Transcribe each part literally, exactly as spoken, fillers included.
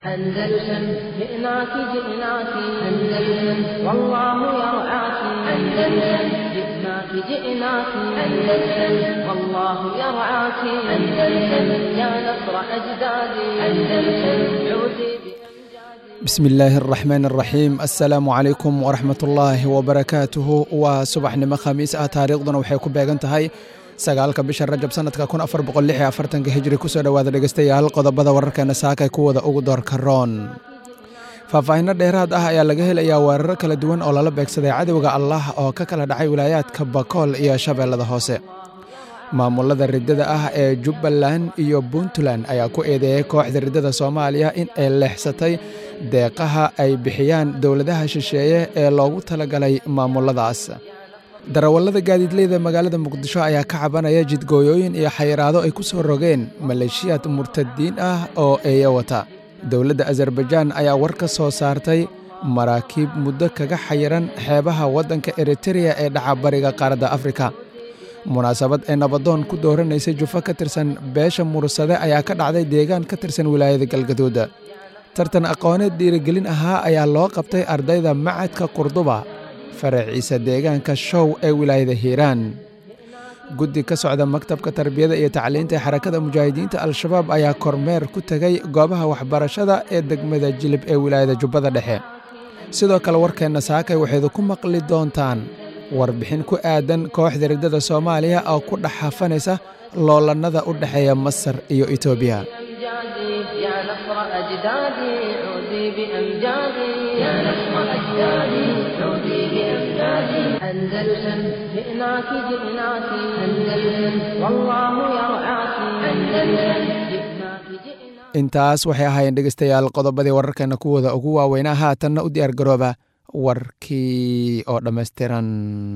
أندلسن جئناك جئناك أندلسن والله يرعاك أندلسن جئناك جئناك أندلسن والله يرعاك أندلسن يا نصر أجدادي أندلسن عودي بسم الله الرحمن الرحيم السلام عليكم ورحمة الله وبركاته وصباح نما خميس آه تاريخنا waxay ku beegan tahay sagaalka bisha Rajab sanadka kun afar boqol lix iyo afartan hijri ku soo dhawaada dhageystayaal qodobada wararkeena saaka ku wada ugu door karoon faahfaahin dheeraad ah ayaa laga helayaa weerar kala duwan oo lala beegsaday cadawga Allah oo ka kala dhacay wilaayadka Bakool iyo Shabeellada Hoose maamulada ridada ah ee Jubbaland iyo Puntland ayaa ku eedeeyay kooxda ridada Soomaaliya in ay leexsatay deeqaha ay bixiyaan dawladaha shisheeye ee loogu talagalay maamuladaas darawallada gaadiidleyda magaalada Muqdisho ayaa ka cabanaya jidgooyooyin iyo xayiraado ay ku soo rogeen maleeshiyad murtadiin ah oo ay wata dawladda Azerbaijan ayaa war ka soo saartay maraakiib muddo kaga xayiran xeebaha waddanka Eritrea ee dhaca bariga qaaradda Afrika munaasabad ay nabadoon ku dooranaysay Jufa ka tirsan beesha Mursade ayaa ka dhacday deegaan ka tirsan wilaayada Galgaduud tartan aqooneed dhiirigelin ahaa ayaa loo qabtay ardayda macadka Qurduba faraciisa deegaanka show ee wilaayada Hiiraan guddi ka socda maktabka tarbiyada iyo tacliinta ee xarakada mujaahidiinta al-shabaab ayaa kormeer ku tagay goobaha waxbarashada ee degmada Jilib ee wilaayada Jubbada Dhexe sidoo kale warkeena saakay waxaad ku maqli doontaan warbixin ku aadan kooxda ridada Soomaaliya oo ku dhaxafanaysa loolanada u dhaxeeya Masar iyo Itoobiya أندلسن جئناك جئناك أندلسن والله يرعاك أندلسن جئناك جئناك intaas waxay ahaayeen dhageystayaal qodobadii wararkeena kuwada ugu waaweynaa haatanna u diyaar garooba warkii oo dhammaystiran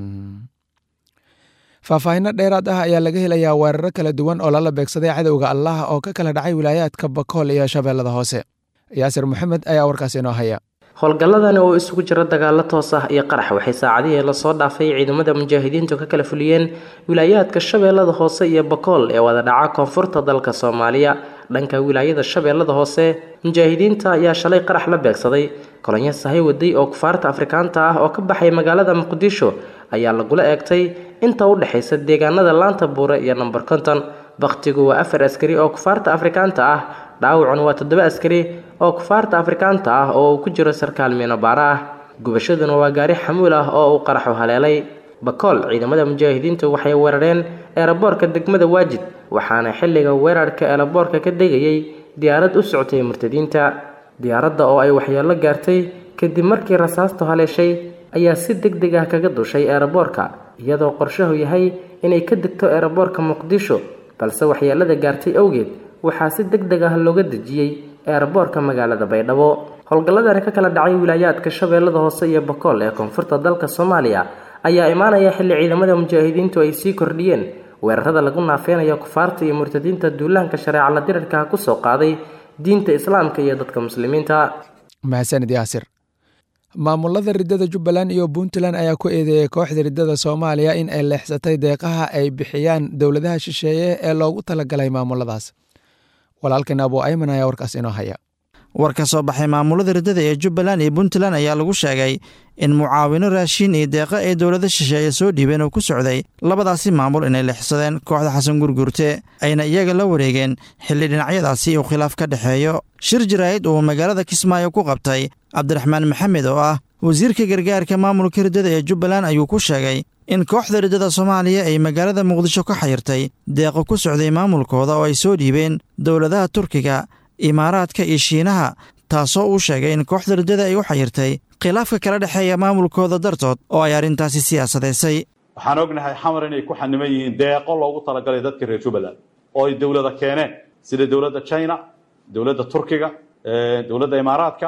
faahfaahin dheeraad ah ayaa laga helayaa weerar kala duwan oo lala beegsaday cadawga Allah oo ka kala dhacay wilaayadka Bakool iyo Shabeellada Hoose Yaasir Maxamed ayaa warkaas inoo haya howlgalladani oo isugu jira dagaalo toos ah iyo qarax waxay saacadihii la soo dhaafay ciidamada mujaahidiintu ka kala fuliyeen wilaayadka Shabeellada Hoose iyo Bakool ee wada dhaca koonfurta dalka Soomaaliya dhanka wilaayada Shabeellada Hoose mujaahidiinta ayaa shalay qarax la beegsaday kolonyo sahay waday oo kufaarta Afrikaanta ah oo ka baxay magaalada Muqdisho ayaa lagula eegtay inta u dhaxaysa deegaanada Laanta Buure iyo number konton waqtigu waa afar askari oo kufaarta Afrikaanta ah dhaawacuna waa toddoba askari oo kufaarta Afrikaanta ah oo ku jiro sarkaal Miinabaara ah gubashaduna waa gaari xamuul ah oo uu qaraxu haleelay Bakool ciidamada mujaahidiintu waxay weerareen eeraboorka degmada Waajid waxaana xilliga weerarka eeraboorka ka degayay diyaarad u socotay murtadiinta diyaaradda oo ay waxyeello gaartay kadib markii rasaastu haleeshay ayaa si degdeg ah kaga dushay eeraboorka iyadoo qorshahu yahay inay ka degto eeraboorka Muqdisho balse waxyeellada gaartay awgeed waxaa si degdeg ah looga dejiyay eeraboorka magaalada Baydhabo howlgalladani ka kala dhacay wilaayadka Shabeellada Hoose iyo Bakool ee koonfurta dalka Soomaaliya ayaa imaanaya xilli ciidamada mujaahidiintu ay sii kordhiyeen weerarada lagu naafeenayo kufaarta iyo murtadiinta duulaanka shareeca la dirirka ku soo qaaday diinta islaamka iyo dadka muslimiinta mahadsanid Yaasir maamulada ridada Jubbaland iyo Puntland ayaa ku eedeeyay kooxda ridada Soomaaliya in ay leexsatay deeqaha ay bixiyaan dawladaha shisheeye ee loogu talagalay maamuladaas walaalkan Abu Ayman ayaa warkaas inoo haya war ka soo baxay maamulada ridada ee Jubbaland iyo Puntland ayaa lagu sheegay in mucaawino raashin iyo deeqa ay dawladda shisheeye soo dhiibeen oo ku socday labadaasi maamul inay leexsadeen kooxda Xasan Gurgurte ayna iyaga la wareegeen xilli dhinacyadaasi uu khilaaf ka dhaxeeyo shir jiraayid oo magaalada Kismaayo ku qabtay Cabdiraxmaan Maxamed oo ah wasiirka gargaarka maamulka ridada ee Jubbaland ayuu ku sheegay in kooxda ridada Soomaaliya ay magaalada Muqdisho ka xayirtay deeqo ku socday maamulkooda oo ay soo dhiibeen dawladaha Turkiga Imaaraadka iyo Shiinaha taasoo uu sheegay in kooxda ridada ay u xayirtay khilaafka kala dhaxeeya maamulkooda dartood oo ay arrintaasi siyaasadeysay waxaan ognahay xamar inay ku xaniman yihiin deeqo loogu talagalay dadka reer Jubbaland oo ay dawladda keeneen sida dawladda China dawladda Turkiga dawladda Imaaraadka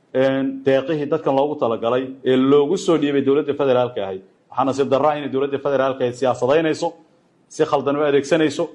deeqihii dadkan loogu talagalay ee loogu soo dhiibay dawladda federaalka ahayd waxaana si daraa in dawladda federaalka ay siyaasadeynayso si khaldan u adeegsanayso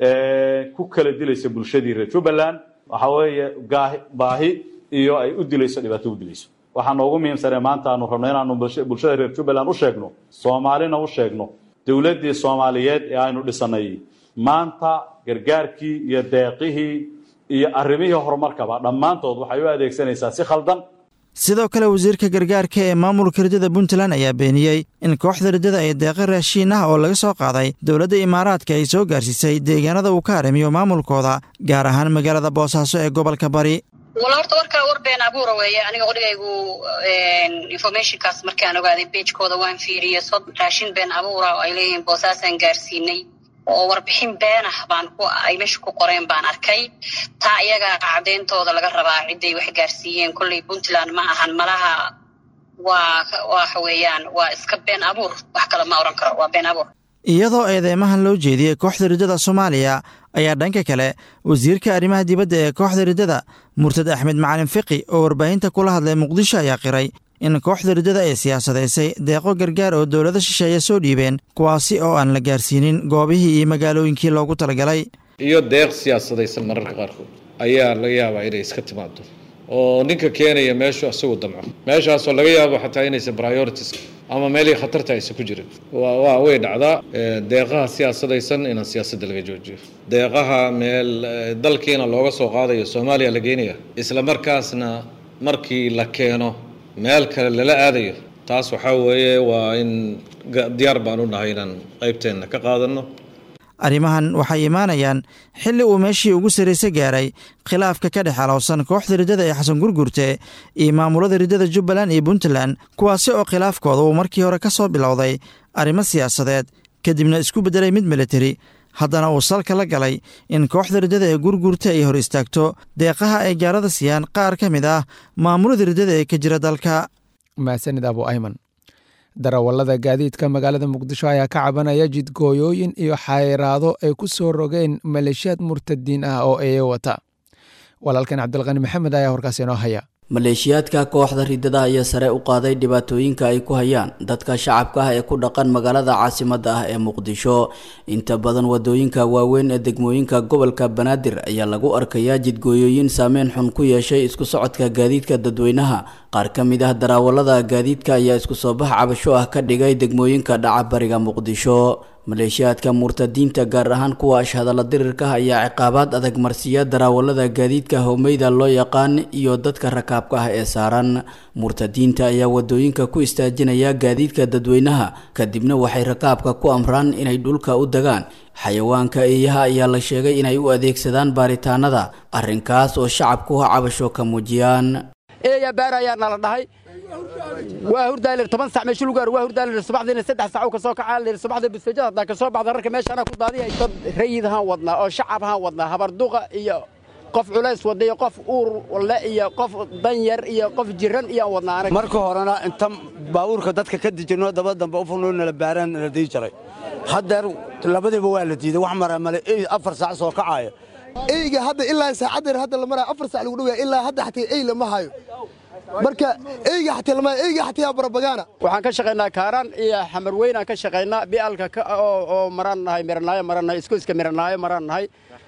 ku kala dilayso bulshadii reer Jubbaland waxa weeye baahi iyo ay u dilayso dhibaato u dilayso waxaan ugu muhiimsanay maanta aanu rabno inaanu bulshada reer Jubbaland u sheegno Soomaalina u sheegno dawladdii Soomaaliyeed ee aynu dhisanay maanta gargaarkii iyo deeqihii iyo arrimihii horumarkaba dhammaantood waxay u adeegsanaysaa si khaldan. sidoo kale wasiirka gargaarka ee maamulka ridada puntland ayaa beeniyey in kooxda ridada ay deeqa raashiin ah oo laga soo qaaday dowladda imaaraadka ay soo gaarsiisay deegaanada uu ka arrimiyo maamulkooda gaar ahaan magaalada boosaaso ee gobolka bari. wala horta warkaa war been abuura weeye. aniga qodhigaygu informationkaas markaan ogaaday beejkooda waan fiiriyey sod raashin been abuura oo ay leeyihiin boosaasaan gaarsiinay oo warbixin been ah baan ku ay meesha ku qoreen baan arkay. taa iyaga cadeyntooda laga rabaa ciday wax gaarsiiyeen. kolley puntland ma ahan malaha waa waxa weeyaan waa iska been abuur, wax kale ma oran karo, waa been abuur. iyadoo eedeymahan loo jeediyey kooxda ridada soomaaliya ayaa dhanka kale wasiirka arrimaha dibadda ee kooxda ridada murtad axmed macalin fiqi oo warbaahinta kula hadlay muqdisho ayaa qiray in kooxda ridada ay siyaasadaysay deeqo gargaar oo dowlada shisheeye soo dhiibeen kuwaasi oo aan la gaarsiinin goobihii iyo magaalooyinkii loogu talagalay. iyo deeq siyaasadaysan mararka qaarkood ayaa laga yaabaa inay iska timaado oo ninka keenaya meeshu isagu damco meeshaasoo laga yaabo xataa inaysan priorities ama meelihii khatarta aysan ku jirin. waa way dhacdaa deeqaha siyaasadaysan inaan siyaasadda laga joojiyo. deeqaha meel dalkiina looga soo qaadayo soomaaliya la geenaya isla markaasna markii la keeno meel kale lala aadayo, taas waxaa weeye waa in diyaar baan u nahay inaan qaybteenna ka qaadanno. arrimahan waxay imaanayaan xilli uu meeshii ugu sarraysa gaaray khilaafka ka dhex alowsan kooxda ridada ee xasan gurgurte iyo maamulada ridada jubbaland iyo puntland kuwaasi oo khilaafkooda uu markii hore ka soo bilowday arrimo siyaasadeed kadibna isku beddelay mid militari, haddana uu salka la galay in kooxda ridada ee gurgurta ay hor istaagto deeqaha ay gaarada siiyaan qaar ka mid ah maamulada ridada ee ka jira dalka. mahadsanid abu ayman. darawallada gaadiidka magaalada muqdisho ayaa ka cabanaya jidgooyooyin iyo xayiraado ay ku soo rogeen maleeshiyaad murtadiin ah oo eeyo wata. walaalkan cabdilqani maxamed ayaa horkaas inoo haya. maleeshiyaadka kooxda ridada ayaa sare u qaaday dhibaatooyinka ay ku hayaan dadka shacabka ah ee ku dhaqan magaalada caasimadda ah ee muqdisho. inta badan wadooyinka waaweyn ee degmooyinka gobolka banaadir ayaa lagu arkayaa jidgooyooyin saameyn xun ku yeeshay isku socodka gaadiidka dadweynaha. qaar ka mid ah darawallada gaadiidka ayaa isku soo bax cabasho ah ka dhigay degmooyinka dhaca bariga muqdisho. maleeshiyaadka murtadiinta gaar ahaan kuwa ashhadalla dirirka ayaa ciqaabaad adag marsiya darawallada gaadiidka howmeyda loo yaqaan iyo dadka rakaabka ah ee saaran. murtadiinta ayaa wadooyinka ku istaajinaya gaadiidka dadweynaha kadibna waxay rakaabka ku amraan inay dhulka u degaan. xayawaanka eeyaha ayaa la sheegay inay u adeegsadaan baaritaanada, arrinkaas oo shacabku cabasho ka muujiyaan. eeya baar ayaa nala dhahay waa hurdaalir toban sac meesha lugaar waa hurdaalir subaxdiina saddex sac ka soo kacaa lir subaxda bisfajada hadda ka soo baxda rarka meesha ana ku daadiyay dad rayidhan wadnaa oo shacab ahaan wadnaa habarduqa iyo qof culays wadayo qof uur wala iyo qof danyar iyo qof jiran iyo wadnaa anaga marka horena inta baabuurka dadka ka dijino daba dambe u funuun la baaran la dii jiray hadda labadiiba waa la diiday wax mara male afar sac soo kacaya eyga hadda ilaa saacadda hadda la maraa afar sac lagu dhawaay ilaa hadda xataa ey lama hayo marka eyga xataa lama eyga xataa barabagaana. waxaan ka shaqeynaa kaaraan iyo xamar weyn aan ka shaqeynaa bialka oo oo maraan nahay miranaayo maraan nahay isku iska miranaayo maraan nahay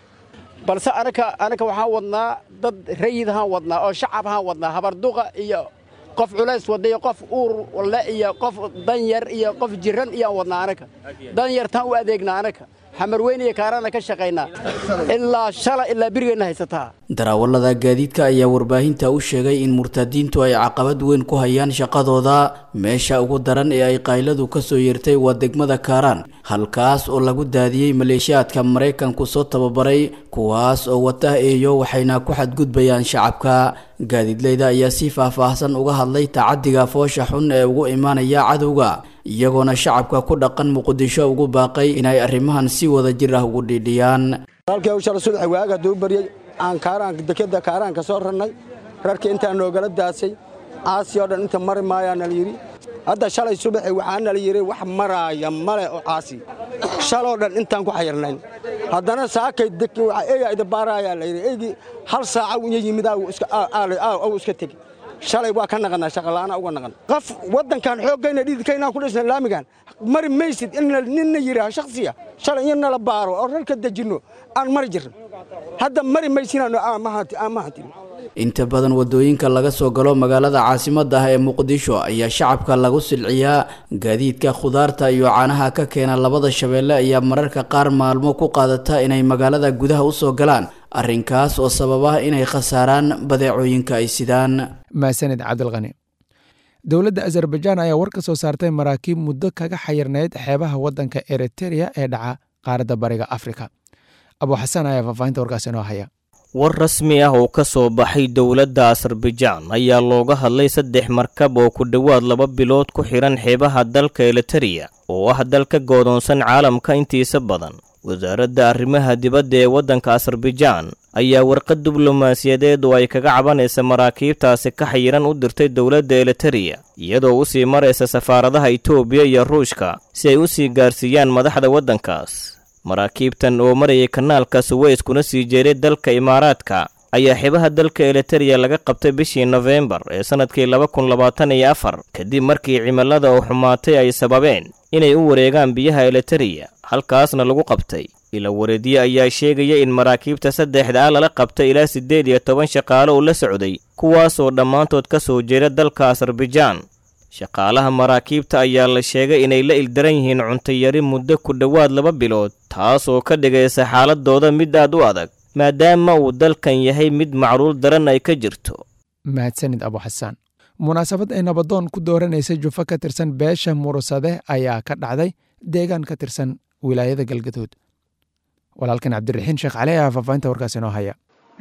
balse anaka anaka waxaan wadnaa dad rayidhan wadnaa oo shacab ahaan wadnaa habarduqa iyo qof culays wadayo qof uur wala iyo qof danyar iyo qof jiran iyo wadnaa anaka danyartaan u adeegnaa anaka xamar weyn iyo kaarana ka shaqeynaa ilaa shala ilaa birigeena haysataa. darawallada gaadiidka ayaa warbaahinta u sheegay in murtadiintu ay caqabad weyn ku hayaan shaqadooda. meesha ugu daran ee ay qayladu ka soo yeertay waa degmada kaaraan, halkaas oo lagu daadiyey maleeshiyaadka maraykanku soo tababaray kuwaas oo wata eeyo waxayna ku xadgudbayaan shacabka. gaadiidleyda ayaa si faahfaahsan uga hadlay tacadiga foosha xun ee ugu imaanaya cadowga, iyagoona shacabka ku dhaqan muqdisho ugu baaqay inay arrimahan si wada jir ah ugu dhiidhiyaan. halkii uu shalay subax waaga duu bariyay aan kaaraan dekada kaaraan ka soo rarnay rarka inta noogala daasay aasiyo dhan inta mari maayaan la yiri. hadda shalay subax waxaan la yiri wax maraaya male oo aasi shaloo dhan intaan ku xayirnayn haddana saakay dekay waxa eeyaa ida baaraaya la yiri eegi hal saac uu yimid aa iska aa iska tagi shalay waa ka naqana shaqalaana uga naqan qof wadankan xoogayna dhidkayna ku dhisna laamigan mari maysid in ninna yiraah shakhsiya shalay in la baaro oo rarka dajino aan mari jirin hadda mari maysina amahanti amahanti. inta badan wadooyinka laga soo galo magaalada caasimadda ah ee muqdisho ayaa shacabka lagu silciyaa. gaadiidka khudaarta iyo caanaha ka keena labada shabeelle ayaa mararka qaar maalmo ku qaadata inay magaalada gudaha u soo galaan, arrinkaas oo sababa inay khasaaraan badeecooyinka ay sidaan. maasanid cabdilqani. dowladda azerbaijaan ayaa war ka soo saartay maraakiib muddo kaga xayirnayd xeebaha waddanka eritereya ee dhaca qaaradda bariga afrika. abu xasan ayaa faahfaahinta warkaas inoo haya. war rasmi ah oo ka soo baxay dowladda Azerbaijan ayaa looga hadlay saddex markab oo ku dhowaad laba bilood ku xiran xeebaha dalka Eritrea oo ah dalka go'doonsan caalamka intiisa badan. wasaaradda arrimaha dibadda ee waddanka Azerbaijan ayaa warqad diblomaasiyadeed oo ay kaga cabanaysa maraakiibtaasi ka xayiran u dirtay dowladda Eritrea iyadoo u sii maraysa safaaradaha Itoobiya iyo Ruushka si ay u sii gaarsiiyaan madaxda waddankaas. maraakiibtan oo marayay kanaalka Suez kuna sii jeeray dalka Imaaraadka ayaa xeebaha dalka Eritrea laga qabtay bishii November ee sanadkii laba kun labaatan iyo afar kadib markii cimilada oo xumaatay ay sababeen inay u wareegaan biyaha Eritrea halkaasna lagu qabtay. ila wareediye ayaa sheegaya in maraakiibta saddexda ah lala qabtay ilaa siddeed iyo toban shaqaale oo la socday kuwaas oo dhammaantood ka soo jeeda dalka Azerbaijan. shaqaalaha maraakiibta ayaa la sheegay inay la ildaran yihiin cunto yari muddo ku dhowaad laba bilood taas oo ka dhigaysa xaaladooda mid aad u adag maadaama uu dalkan yahay mid macluul daran ay ka jirto. mahadsanid abu xasaan. munaasabad ay nabadoon ku dooranaysa jufa ka tirsan beesha murusade ayaa ka dhacday deegaan ka tirsan wilaayada galgaduud. walaalkan cabdiraxiin sheekh cali ayaa faahfaahinta warkaas inoo haya.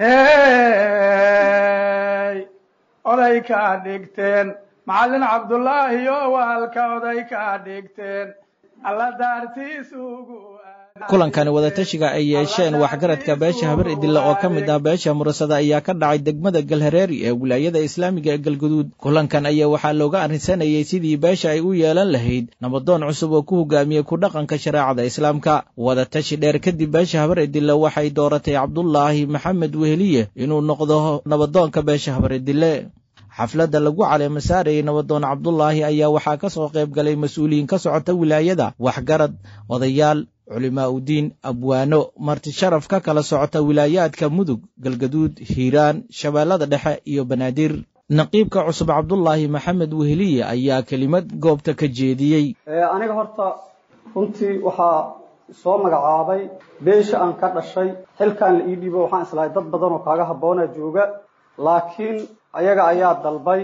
hey oday ka dhigteen macallin cabdullaahi oo waalka oday ka dhigteen alla daartiisugu. kulankani wadatashiga ay yeesheen waxgaradka beesha habar idilla oo ka mid ah beesha murasada ayaa ka dhacay degmada galhareeri ee wilaayada islaamiga ee galguduud. kulankan ayaa waxaa looga arrinsanayay sidii beesha ay u yeelan lahayd nabadoon cusub oo ku hogaamiyey ku dhaqanka shareecada islaamka. wadatashi dheer kadib beesha habar idille waxay dooratay cabdulaahi maxamed weheliye inuu noqdo nabadoonka beesha habar idille. xafladda lagu caleema saarayay nabadoon cabdulaahi ayaa waxaa ka soo qayb galay mas-uuliyiin ka socota wilaayada, waxgarad, odayaal, culimaa udiin, abwaano, marti sharaf ka kala socota wilaayaadka mudug, galgaduud, hiiraan, shabeellada dhexe iyo banaadir. naqiibka cusub cabdulaahi maxamed weheliye ayaa kelimad goobta ka jeediyey. aniga horta runtii waxaa soo magacaabay beesha aan ka dhashay, xilkaan la ii dhiibo waxaan islahay dad badan oo kaaga habboona jooga, laakiin ayaga ayaa dalbay.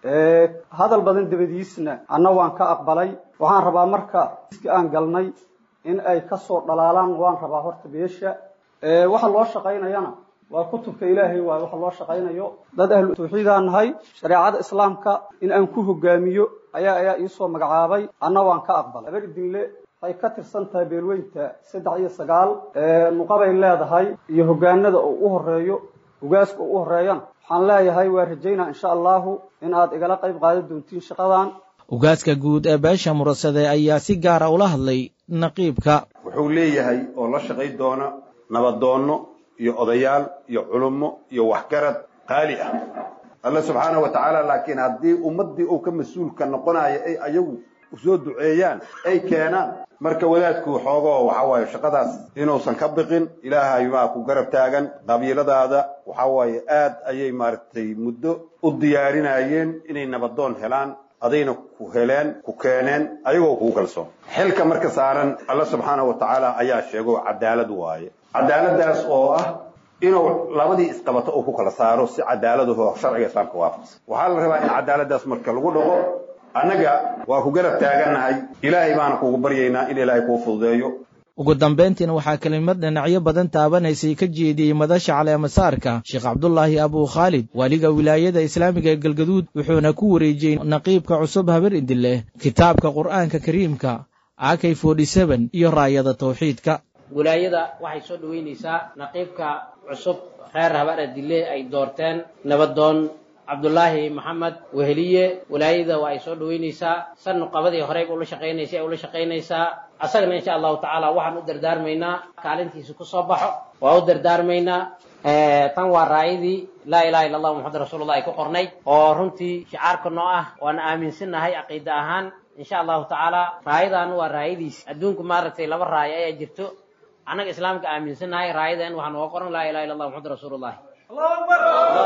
hadal badan dabadiisna anna waan ka aqbalay. waxaan rabaa marka iski aan galnay in ay ka soo dhalaalaan waan rabaa horta beesha. waxa loo shaqaynayana waa kutubka ilaahay waaye waxa loo shaqaynayo. dad ahlu tawxiidaan nahay, shareecada islaamka in aan ku hogaamiyo ayaa ayaa ii soo magacaabay, anna waan ka aqbalay. habar idinle waxay ka tirsan tahay beelweynta saddex iyo sagaal nuqabay leedahay iyo hogaanada oo u horeeyo ugaaska oo u horeeyana waxaan leeyahay waa rajaynaa insha allahu in aad igala qayb qaadan doontiin shaqadan. ugaaska guud ee beesha murasade ayaa si gaara ula hadlay naqiibka. wuxuu leeyahay oo la shaqay doona nabadoonno iyo odayaal iyo culummo iyo waxgarad qaali ah. alla subxaanahu wa tacaala laakiin haddii ummaddii uu ka mas-uulka noqonayo ay ayagu usoo duceeyaan ay keenaan marka wadaadku xoogoo waxa waaye shaqadaas inuusan ka biqin. ilaahay baa ku garab taagan. qabiiladaada waxa waaye aad ayay maaragtay muddo u diyaarinayeen inay nabadoon helaan, adayna ku heleen ku keeneen ayagoo kugu kalsoon. xilka marka saaran alla subxaanahu wa tacaala ayaa sheego cadaalad waaye. cadaaladaas oo ah inuu labadii isqabato uu ku kala saaro si cadaaladahoo sharciga islaamka waafaqsan. waxaa la rabaa in cadaaladaas marka lagu dhaqo. annaga waa ku garab taagannahay, ilaahay baana kugu baryaynaa in ilaahay kuu fududeeyo. ugu dambayntiina waxaa kelimad dhinacyo badan taabanaysay ka jeediyey madasha caleemasaarka sheekh cabdulaahi abuu khaalid waaliga wilaayada islaamiga ee galgaduud, wuxuuna ku wareejiyey naqiibka cusub habar idille kitaabka qur'aanka kariimka a k forty seven iyo raayada tawxiidka. wilaayada waxay soo dhaweynaysaa naqiibka cusub reer habar idille ay doorteen nabadoon cabdulaahi maxamed weheliye. wilaayada waa ay soo dhaweynaysaa, san nuqabadii horeyba ula shaqaynaysay ula shaqaynaysaa. asagana insha allahu tacaala waxaan u dardaarmaynaa kaalintiisa ku soo baxo, waa u dardaarmaynaa. tan waa raayadii laa ilaha illa allah muxamad rasuulullah ay ku qornayd oo runtii shicaarka noo ah, waana aaminsannahay caqiida ahaan insha allahu tacaala. raayadan waa raayadiis. adduunku maaragtay laba raayo ayaa jirto. annaga islaamka aaminsannahay raayadan waxaa nooga qoran laa ilaha illa allah muxamad rasuulullah. allahu akbar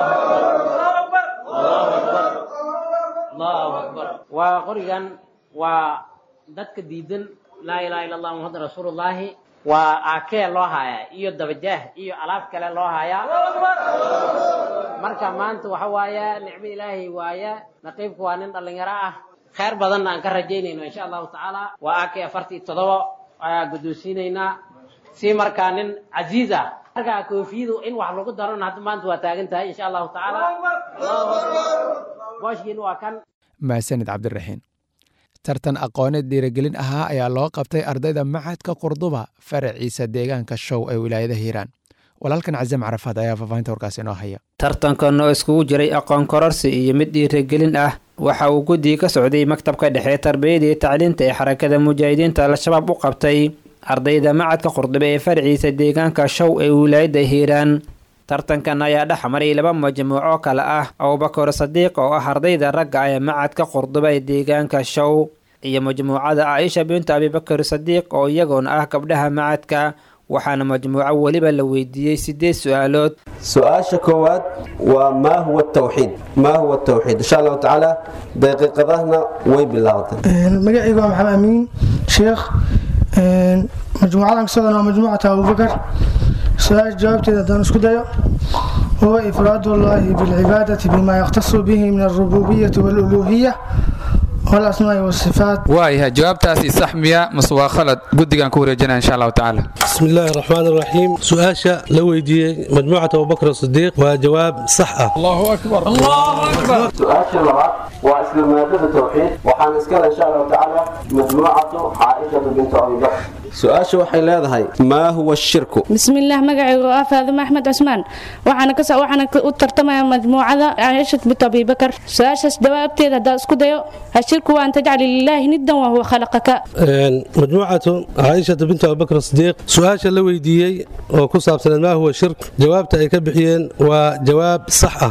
allahu akbar allahu akbar. waa qorigan waa dadka diidan laa ilaha illa allah muxamad rasuulullaahi waa aakee loo hayaa iyo dabajaah iyo alaab kale loo hayaa marka maanta waxa waaye nicmo ilaahay waaye naqiibku waa nin dhalinyaro ah khayr badan aan ka rajaynayno insha allahu tacaala waa aakee afartii toddoba ayaa guddoonsiinaynaa si markaa nin casiiz ah markaa koofiyadu in wax lagu daron hadda maanta waa taagan tahay insha allahu tacaala booshiin waa kan mahadsanid cabdiraxiin tartan aqooneed dhiirigelin ahaa ayaa loo qabtay ardayda macadka qurduba faraciisa deegaanka show ee wilaayada hiiraan walaalkan cazam carafaad ayaa faafahinta warkaas inoo haya tartankan oo iskugu jiray aqoon kororsi iyo mid dhiirigelin ah waxa uu guddiga ka socday maktabka dhexe tarbiyada iyo tacliinta ee xarakada mujaahidiinta al-shabaab u qabtay ardayda macadka qurduba ee faraciisa deegaanka show ee wilaayada hiiraan tartankan ayaa dhex maray laba majmuuco kale ah abubakar sadiiq oo ah ardayda ragga ee macadka qurduba ee deegaanka show iyo majmuucada caaisha binta abibakar sadiiq oo iyagoona ah gabdhaha macadka waxaana majmuuco weliba la weydiiyey sideed su-aalood su-aasha koowaad waa maa huwa tawxiid maa huwa tawxiid insha allahu tacaala daqiiqadahna way bilaabatay magacaygu waa maxamed amiin sheekh majmuucadan ka socdana waa majmuucata abubakar su-aasha jawaabteeda haddaan isku dayo huwa ifraad ullaahi bilcibaadati bima yakhtasu bihi min alrububiyati waaluluuhiya والأسماء والصفات وايها جوابتاسي صح ميا مصوا خلد قدقان كوريجنا إن شاء الله تعالى بسم الله الرحمن الرحيم سؤاشا لويدي مجموعة أبو بكر الصديق وجواب صحة الله أكبر الله أكبر سؤاشا لغة وأسلم مادة التوحيد وحنسكال إن شاء الله تعالى مجموعة عائشة بنت أبي بكر سؤاشا وحي لهذا ما هو الشرك بسم الله مقعي وآفاذ أحمد عثمان وحنا كسا وحنا أترتمى مجموعة عائشة بنت أبي بكر سؤاشا جوابتي هذا اسكديو الشرك وأن تجعل لله ندا وهو خلقك مجموعة عائشة بنت أبي بكر الصديق سؤال لو يديي وكصاب سنة ما هو الشرك جوابته أي كبحيين وجواب صحة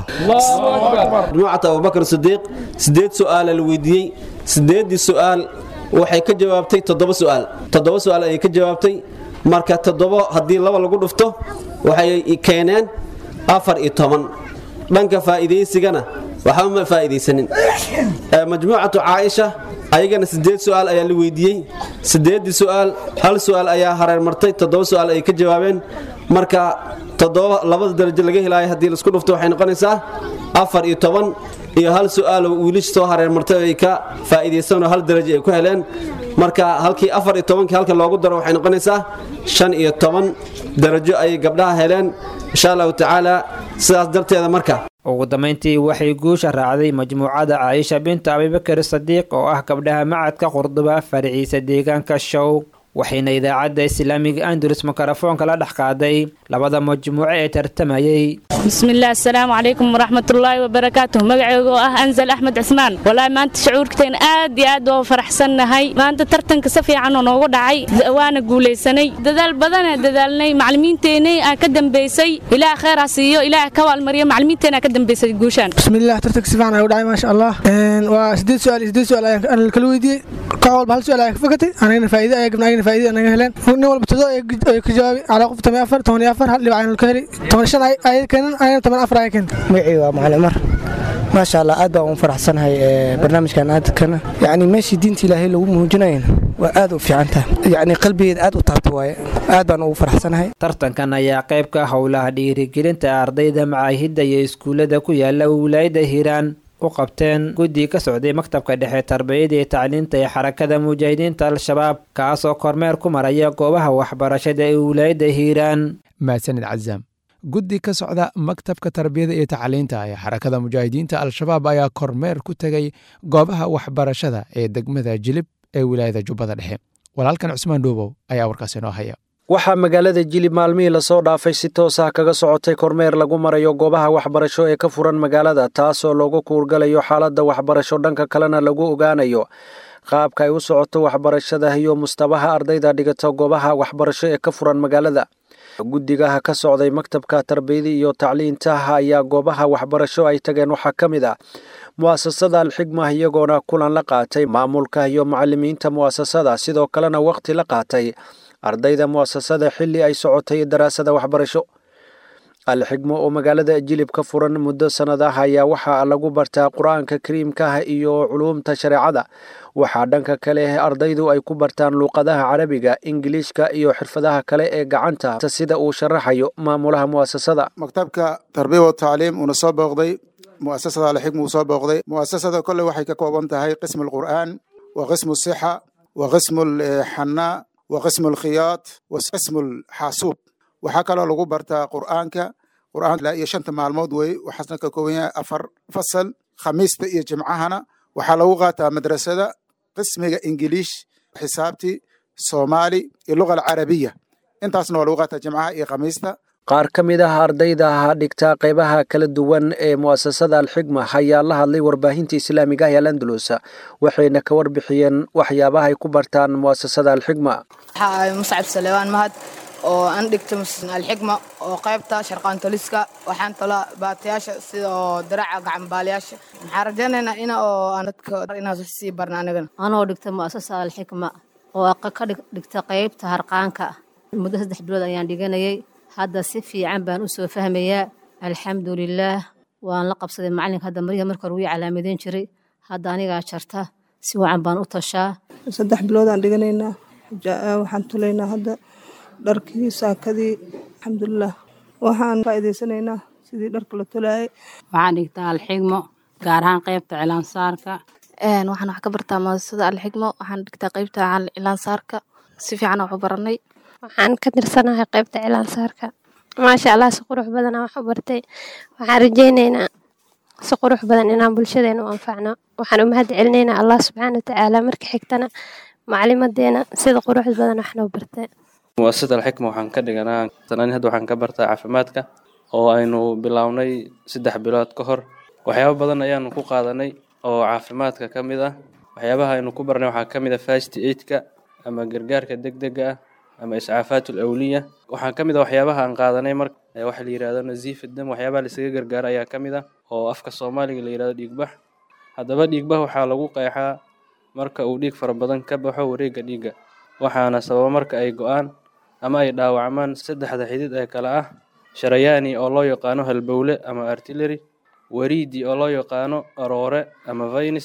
مجموعة أبو بكر الصديق سديد سؤال الويديي سديد السؤال waxay ka jawaabtay toddoba su'aal toddoba su'aal ay ka jawaabtay marka toddoba hadii laba lagu dhufto waxay keeneen afar iyo toban dhanka faa'iideysigana waxa ma faa'iideysanin majmuucatu Aisha ayagana sideed su'aal ayaa la weydiiyay sideed su'aal hal su'aal ayaa hareer martay toddoba su'aal ay ka jawaabeen marka toddoba labada darajo laga helay hadii la isku dhufto waxay noqonaysaa afar iyo toban iyo hal su'aal oo wiilish soo hareer martay ay ka faa'iideysan hal darajo ay ku heleen marka halkii afar iyo toban halka loogu daro waxay noqonaysaa shan iyo toban darajo ay gabdhaha heleen insha Allah ta'ala sidaas darteeda marka ugu dambeyntii waxay guusha raacday majmuucada Aisha binta Abubakar Sadiiq oo ah gabdhaha macadka Qurduba faraciisa deegaanka show waxayna idaacadda islaamiga Andalus makarafoonka la dhex qaaday labada majmuuco ee tartamayay بسم الله السلام عليكم ورحمة الله وبركاته مقعيقو اه أنزل أحمد عثمان والله ما أنت شعوركتين آد ياد وفرحسن هاي ما أنت ترتن كسفي عنو نوغو دعي وانا قولي سني دذال بدنا دذالني معلمين تيني أكدم بيسي إلى خير عسيو إلى كوال مريم معلمين تيني أكدم بيسي قوشان بسم الله ترتن كسفي عنو دعي ما شاء الله وسديد سؤال سديد سؤال أنا الكلويدي كوال بهال سؤال فكتي أنا هنا فايدة أنا هنا فايدة أنا هلان نول بتضاء كجوابي على قف تمي أفر توني أفر هل اللي بعين الكهري تونشان أي كان أنا تمن أفر أي كان magacii waa macalin Umar ما شاء الله aad baan u faraxsanahay barnaamijkan aad kana yani meeshii diinta Ilaahay lagu muujinayn waa aad u fiicantahay yani qalbigeeda aad u taabto way aad baan ugu faraxsanahay tartankan ayaa qayb ka howlaha dhiirigelinta ardayda macaahidda iyo iskuulada ku yaala wilaayada Hiiraan u qabteen guddi ka socday maktabka dhexe tarbiyada iyo tacliinta ee xarakada mujaahidiinta al-shabaab kaas oo kormeer ku maraya goobaha waxbarashada ee wilaayada Hiiraan maasanid Cazaam guddi ka socda maktabka tarbiyada iyo tacliinta ee xarakada mujaahidiinta al-shabaab ayaa kormeer ku tagay goobaha waxbarashada ee degmada Jilib ee wilaayada Jubbada Dhexe walaalkan Cusmaan Dhuubow ayaa warkaas inoo haya waxaa magaalada Jilib maalmihii la soo dhaafay si toos ah kaga socotay kormeer lagu marayo goobaha waxbarasho ee ka furan magaalada taasoo loogu kuurgalayo xaaladda waxbarasho dhanka kalena lagu ogaanayo qaabka ay u socoto waxbarashada iyo mustawaha ardayda dhigata goobaha waxbarasho ee ka furan magaalada guddigaha ka socday maktabka tarbiyada iyo tacliinta ayaa goobaha waxbarasho ay tageen waxaa ka mid ah mu'asasada al-xigma iyagoona kulan la qaatay maamulka iyo macallimiinta mu'asasada sidoo kalena waqti la qaatay ardayda mu'asasada xilli ay socotay daraasada waxbarasho alxigmo oo magaalada jilib ka furan muddo sannad ah ayaa waxaa lagu bartaa qur-aanka kariimka ah iyo culuumta shareecada waxaa dhanka kale ardaydu ay ku bartaan luuqadaha carabiga ingiliishka iyo xirfadaha kale ee gacanta sida uu sharaxayo maamulaha mu'asasada maktabka tarbiya wa tacliim uuna soo booqday mu'asasada alxigma uu soo booqday mu'asasada kolley waxay ka kooban tahay qismu alqur'aan wa qismu sixa wa qismu alxanaa wa qismu alkhiyaat wa qismu alxaasuub waxaa kaloo lagu bartaa qur'aanka qur'aanka ilaa iyo shanta maalmood wey waxaasna ka kooban yahay afar fasal khamiista iyo jimcahana waxaa lagu qaataa madrasada qismiga ingiliish xisaabtii soomaali iyo luga alcarabiya intaasna waa lagu qaataa jimcaha iyo khamiista qaar ka mid ah ardayda dhigta qaybaha kala duwan ee mu'asasada alxigma ayaa la hadlay warbaahinta islaamiga ah ee Al-Andalus waxayna ka warbixiyeen waxyaabaha ay ku bartaan mu'asasada alxigma. waxaa Muscab Salawaan Mahad oo aan dhigto alxigma oo qaybta sharqaan taliska waxaan tala baatayaasha sida daraca gacan baalayaasha waxaan rajaynaynaa in oo aan dadka inaan si barna anagana anoo dhigta mu'asasada alxigma oo ka dhigta qaybta harqaanka muddo saddex bilood ayaan dhiganayay hadda si fiican baan u soo fahmayaa alxamdulillaah waan la qabsaday macalinka hadda mariga marka hore wii calaamadeyn jiray hadda anigaa jarta si wacan baan u tashaa saddex bilood aan dhiganaynaa waxaan tulaynaa hadda dharkii saakadii alxamdulillaah waxaan faa'iidaysanaynaa sidii dharka la tulaayay waxaan dhigtaa alxigmo gaar ahaan qaybta cilaansaarka waxaan wax ka bartaa mu'asasada alxigmo waxaan dhigtaa qaybta cilaansaarka si fiican wax u baranay waxaan ka tirsanahay qaybta cilaansaarka maasha allah si qurux badan wax u bartay waxaan rajaynaynaa si qurux badan inaan bulshadeena u anfacno waxaan u mahad celinaynaa allah subxaana wa tacaala marka xigtana maclimadeena sida qurux badan wax noo bartay mu'asasada alxigma waxaan ka dhiganaa sanadii hadda waxaan ka bartaa caafimaadka oo aynu bilownay saddex bilood ka hor waxyaabo badan ayaanu ku qaadanay oo caafimaadka ka mid ah waxyaabaha aynu ku barnay waxaa ka mid ah first aid-ka ama gargaarka degdega ah ama iscaafatul awliya waxaan ka mid ah waxyaabaha aan qaadanay marka waxa la yiraahdo naziif dam waxyaabaha la isaga gargaar ayaa ka mid ah oo afka Soomaaliga la yiraahdo dhiigbax hadaba dhiigbax waxaa lagu qeexaa marka uu dhiig fara badan ka baxo wareegga dhiigga waxaana sababa marka ay go'aan ama ay dhaawacmaan saddexda xidid ee kala ah sharayaani oo loo yaqaano halbowle ama artillery wariidi oo loo yaqaano aroore ama veins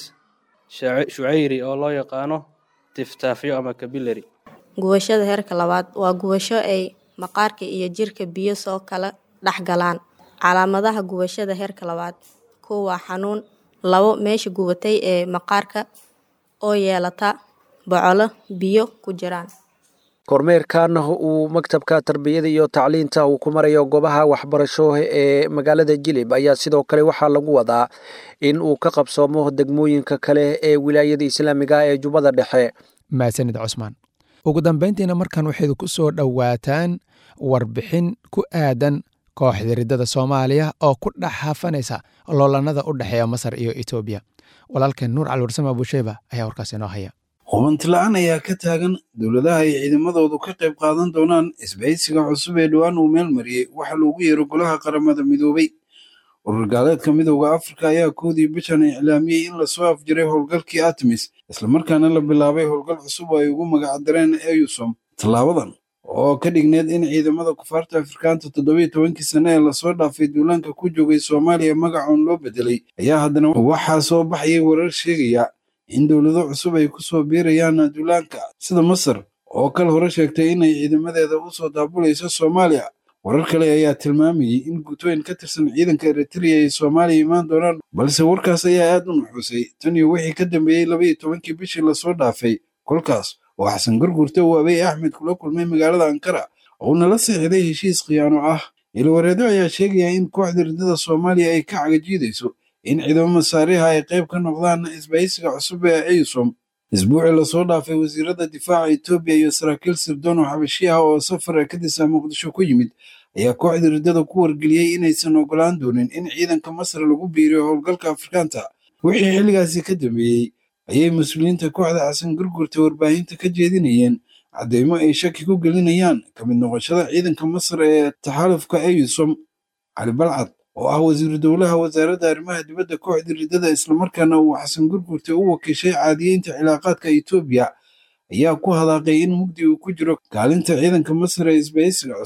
shucayri oo loo yaqaano tiftaafyo ama capillary gubashada heerka labaad waa gubasho ay maqaarka iyo jirka biyo soo kala dhex galaan calaamadaha gubashada heerka labaad kuwa waa xanuun labo meesha gubatay ee maqaarka oo yeelata bocolo biyo ku jiraan kormeerkan uu maktabka tarbiyada iyo tacliinta uu ku marayo goobaha waxbarasho ee magaalada Jilib ayaa sidoo kale waxaa lagu wadaa in uu ka qabsoomo degmooyinka kale ee wilaayada islaamiga ee Jubbada Dhexe maasanid Cusmaan ugu dambeyntiina markan waxay ku soo dhawaataan warbixin ku aadan kooxda ridada Soomaaliya oo ku dhaxafanaysa loolanada u dhaxeeya Masar iyo Itoobiya walaalkeen Nuur Cali Warsame Bushayba ayaa warkaas inoo haya hubanti la'aan ayaa ka taagan dowladaha ay ciidamadoodu ka qayb qaadan doonaan isbahaysiga cusub ee dhowaan uu meel mariyey waxa loogu yeero golaha qaramada midoobay urur gaaleedka midowda Afrika ayaa koodii bishan iclaamiyey in lasoo afjiray howlgalkii Artemis islamarkaana la bilaabay howlgal cusub oo ay ugu magacdareen EUSOM tallaabadan oo ka dhigneed in ciidamada kufaarta Afrikaanta toddoba iyo tobankii sane ee lasoo dhaafay duulaanka ku joogay Soomaaliya magacoon loo bedelay ayaa haddana waxaa soo baxayay warar sheegaya in dowlado cusub ay ku soo biirayaan duulaanka sida Masar oo kal hore sheegtay inay ciidamadeeda u soo daabulayso Soomaaliya warar kale ayaa tilmaamayay in guutooyin ka tirsan ciidanka Eritrea ay Soomaaliya imaan doonaan balse warkaas ayaa aad u nuxusay tan iyo wixii ka dambeeyay laba iyo tobankii bishii lasoo dhaafay kolkaas oo Xasan Gurgurte uu Abiy Ahmed kula kulmay magaalada Ankara oo nala saxiixday heshiis khiyaano ah ilwareedo ayaa sheegaya in kooxda ridada Soomaaliya ay ka cagajiidayso in ciidamada Masaariha ay qayb ka noqdaan isbahaysiga cusub ee EUSOM isbuucii lasoo dhaafay wasiirada difaaca Itoobiya iyo saraakiil sirdoon oo xabashi ah oo safar ka disa Muqdisho ku yimid ayaa kooxda ridada ku wargeliyay inaysan ogolaan doonin in ciidanka Masar lagu biiriyo howlgalka Afrikaanta wixii xilligaasi ka dambeeyay ayay mas'uuliyiinta kooxda Xasan Gurgurte warbaahinta ka jeedinayeen cadeymo ay shaki ku gelinayaan ka mid noqoshada ciidanka Masar ee taxalufka EUSOM Cali Balcad oo ah wasiiru dowlaha wasaaradda arrimaha dibadda kooxda ridada islamarkaana uu Xasan Gurgurte u wakiishay caadiyeynta cilaaqaadka Itoobiya ayaa ku hadaaqay in mugdi uu ku jiro kaalinta ciidanka Masar ee isbahaysiga cusub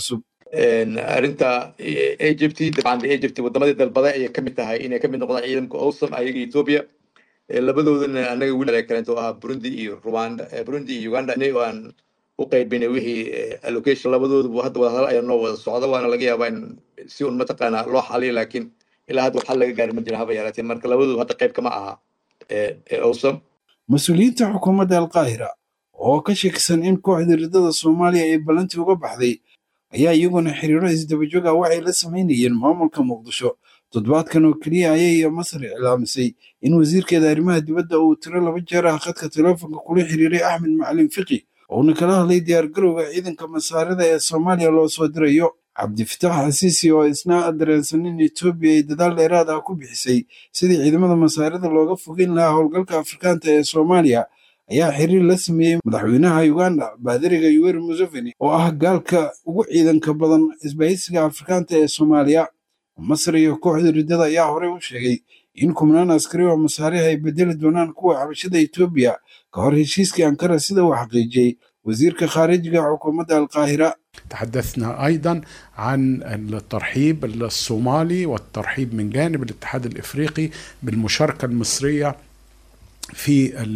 arrinta Egypt dabcan Egypt wadamadii dalbaday ayay kamid tahay inay kamid noqdaan ciidanka awsam ayaga Ethiopia labadoodana anaga wiil kale oo ah Burundi iyo Rwanda Burundi iyo Uganda inay aan u qaybinay wixii allocation labadooduba hadda wada hal ay noo wada socdo waana laga yaabaa in si un mataqaana loo xaliyo laakiin ilaa hadda waxa laga gaarin ma jira haba yaraatee marka labadoodu hadda qayb kama aha ee awsam mas-uuliyiinta xukuumadda alqaahira oo ka shakisan in kooxda ridada Soomaaliya ay balanti uga baxday ayaa iyaguna xiriiro isdaba joog ah waxay la sameynayeen maamulka Muqdisho toddobaadkan oo kaliya ayay Masar iclaamisay in wasiirkeeda arrimaha dibadda uu tiro laba jeer ah khadka telefoonka kula xiriiray Axmed Macalin Fiqi oo kala hadlay diyaar garowga ciidanka Masaarida ee Soomaaliya loo soo dirayo Cabdifataax Xasiisi oo isna adeersan in Itoobiya ay dadaal dheeraad ah ku bixisay sidii ciidamada Masaarida looga fogeyn lahaa howlgalka Afrikaanta ee Soomaaliya ayaa xiriir la sameeyay madaxweynaha Uganda Badariga Yoweri Museveni oo ah gaalka ugu ciidanka badan isbahaysiga Afrikaanta ee Soomaaliya Masar iyo kooxda ridada ayaa hore u sheegay in kumnaan askari oo Masaari ay bedeli doonaan kuwa xabashada Itoobiya ka hor heshiiskii Ankara sida uu xaqiijiyay wasiirka khaarijiga xukuumadda alqaahira. تحدثنا أيضا عن الترحيب الصومالي والترحيب من جانب الاتحاد الإفريقي بالمشاركة المصرية في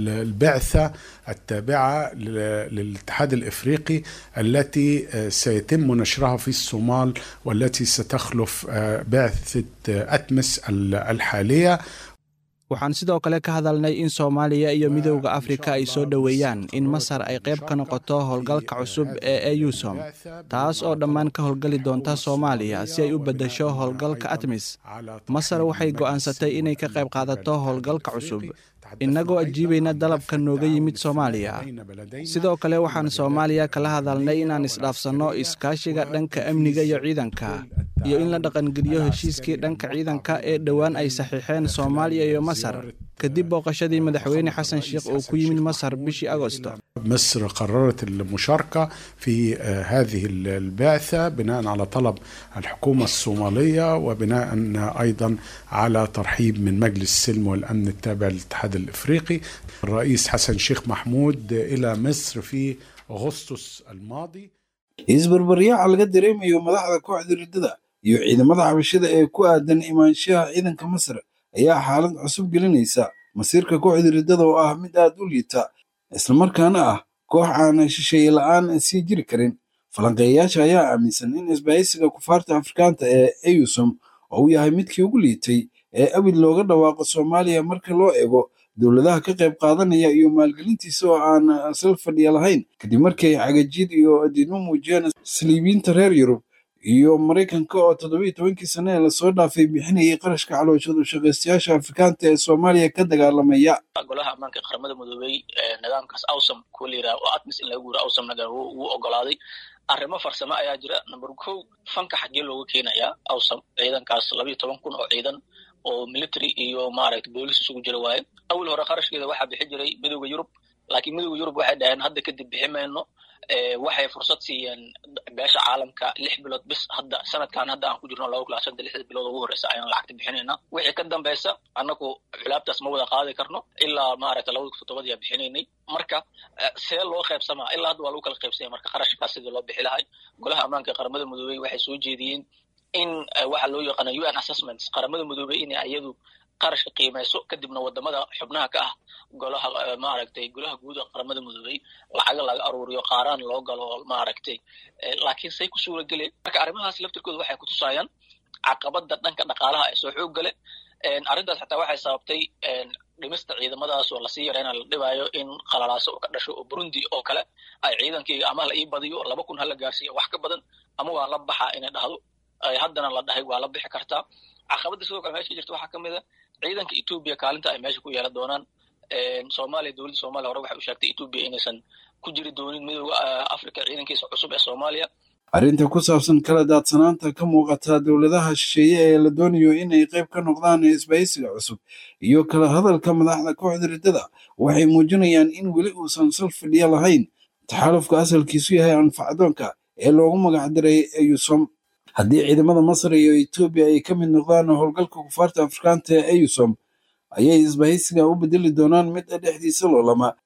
البعثة التابعة للاتحاد الإفريقي التي سيتم نشرها في الصومال والتي ستخلف بعثة أتمس الحالية. waxaan sidoo kale ka hadalnay in Soomaaliya iyo Midowga Afrika ay soo dhaweeyaan in Masar ay qayb ka noqoto howlgalka cusub ee EUSOM taas oo dhammaan ka howlgali doonta Soomaaliya si ay u bedesho howlgalka ATMIS. Masar waxay go'aansatay inay ka qayb qaadato howlgalka cusub inagoo ajiibayna dalabka nooga yimid Soomaaliya. Sidoo kale waxaan Soomaaliya kala hadalnay inaan isdhaafsano iskaashiga dhanka amniga iyo ciidanka iyo in la dhaqangeliyo heshiiskii dhanka ciidanka ee dhawaan ay saxiixeen Soomaaliya iyo Masar kadib booqashadii madaxweyne Xasan Sheikh oo ku yimid Masar bishii Agoosto. مصر قررت المشاركة في هذه البعثة بناء على طلب الحكومة الصومالية وبناء أيضا على ترحيب من مجلس السلم والأمن التابع للاتحاد الإفريقي. الرئيس حسن شيخ محمود إلى مصر في أغسطس الماضي. isbarbaryaca laga dareemayo madaxda kooxda ridada iyo ciidamada xabashada ee ku aadan imaanshaha ciidanka Masar ayaa xaalad cusub gelinaysa masiirka kooxda ridada oo ah mid aad u liita isla markaana ah koox aan shisheeye la'aan sii jiri karin. Falanqeeyayaasha ayaa aaminsan in isbahaysiga kufaarta Afrikaanta ee EUSOM uu yahay midkii ugu liitay ee abid looga dhawaaqo Soomaaliya marka loo eego dowladaha ka qayb qaadanaya iyo maalgelintiisa oo aan asal fadhiya lahayn kadib markii ay cagajid iyo diidmo muujiyeen saliibiinta reer Yurub iyo Mareykanka oo toddoba iyo tobankii sano ee lasoo dhaafay bixinayay qarashka calooshooda shaqaystayaasha Afrikaanta ee Soomaaliya ka dagaalamaya. golaha ammaanka qaramada midoobay nidaamkaas awsam ku leeyahay oo ATMIS in lagu guuro awsam naga uu ogolaaday arrimo farsamo ayaa jira. number two fanka xagee looga keenayaa awsam ciidankaas laba iyo toban kun oo ciidan oo military iyo maaragtay booliis isugu jira waaye. awal hore qarashkeeda waxaa bixi jiray midowga Yurub laakiin midowga Yurub waxay dhaheen hadda kadib bixi mayno waxay fursad siiyeen beesha caalamka lix bilood bis hadda sanadkan hadda aan ku jirno laba kun iyo lix bilood ugu horeysa ayaan lacagta bixinaynaa. wixii ka dambaysa annagu cilaabtaas ma wada qaadi karno ilaa maaragtay laba kun iyo toddoba ayaa bixinaynay. marka see loo qaybsamaa ilaa hadda waa lagu kala qaybsanaya marka qarashkaas sidii loo bixi lahay. golaha ammaanka qaramada midoobay waxay soo jeediyeen in waxa loo yaqaan U N assessments qaramada midoobay in iyadu qarashka qiimayso kadibna wadamada xubnaha ka ah golaha maaragtay golaha guud ee qaramada midoobay lacag laga aruuriyo qaaraan loo galo maaragtay laakiin say ku suura galeen. marka arrimahaas laftirkooda waxay ku tusayaan caqabada dhanka dhaqaalaha ee soo xoog gale. arrintaas xataa waxay sababtay dhimista ciidamadaas oo lasii yareyna la dhibayo in qalalaaso ka dhasho oo Burundi oo kale ay ciidankayga ama la ii badiyo laba kun hala gaarsiiyo wax ka badan ama waa la baxa inay dhahdo ay haddana la dhahay waa la bixi kartaa. caqabada sidoo kale meesha jirta waxaa ka mid ah ciidanka Ethiopia kaalinta ay meesha ku yeelan doonaan. Soomaaliya dowladda Soomaaliya hore waxay u sheegtay Ethiopia inaysan ku jiri doonin midowga Afrika ciidankiisa cusub ee Soomaaliya. arrinta ku saabsan kala daadsanaanta ka muuqata dowladaha shisheeye ee la doonayo inay qayb ka noqdaan isbahaysiga cusub iyo kala hadalka madaxda kooxda ridada waxay muujinayaan in weli uusan sal fadhiya lahayn taxalufka asalkiisu yahay anfacdoonka ee loogu magac diray EUSOM. haddii ciidamada Masar iyo Ethiopia ay ka mid noqdaan howlgalka kufaarta Afrikaanta ee EUSOM ayay isbahaysiga u bedeli doonaan mid dhexdiisa loolama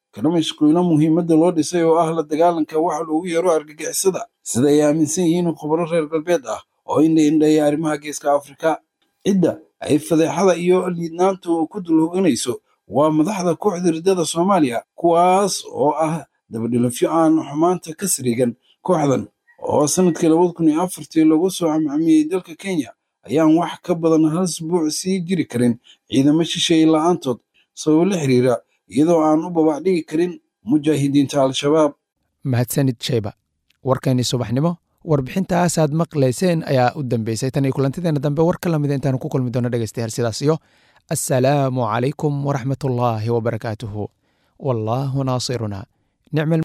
kana mashquulina muhiimadda loo dhisay oo ah la dagaalanka waxa loogu yeero argagixisada sida ay aaminsan yihiin khubaro reer galbeed ah oo indha indheeya arrimaha geeska afrika. cidda ay fadeexada iyo liidnaantu ku dul hoganayso waa madaxda kooxda riddada soomaaliya, kuwaas oo ah dabadhilafyo aan xumaanta ka sariigan. kooxdan oo sanadkii labada kun iyo afartii lagu soo camcamiyey dalka kenya ayaan wax ka badan hal isbuuc sii jiri karin ciidamo shisheeye la'aantood sababo la xiriira iyadoo aan u babac dhigi karin mujaahidiinta al-shabaab. mahadsanid sheyba. warkeenii subaxnimo warbixintaasaad maqlayseen ayaa u dambeysay tan iyo kulantideena dambe war ka lamida intaanu ku kulmi doono dhegeystayaal sidaas iyo assalaamu calaykum waraxmatullaahi wabarakaatuhu wallaahu naasiruna nicma